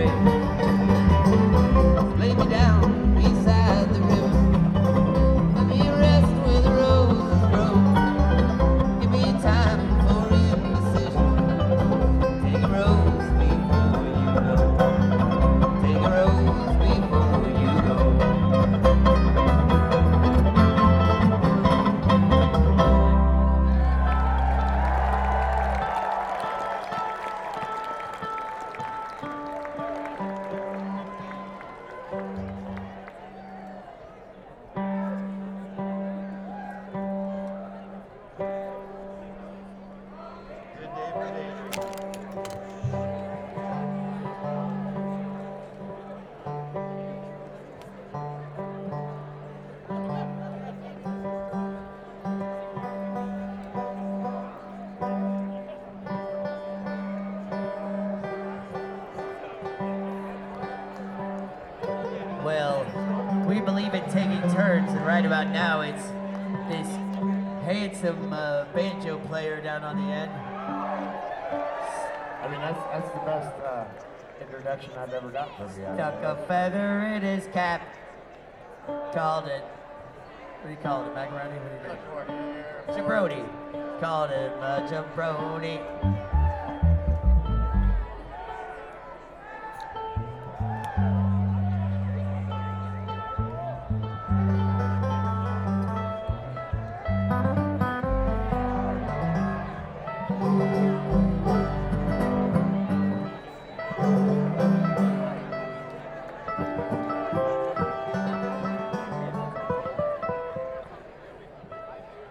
Lay me down beside the river. Let me rest where the roses grow. Give me time for indecision. Take a rose before you go. Take a rose before you go. Well, we believe in taking turns, and right about now it's this handsome banjo player down on the end. I mean, that's the best introduction I've ever got from you. Stuck a feather in his cap. Called it. What do you call it? Macaroni? What do you call it? Jabroni. Called him a jabroni.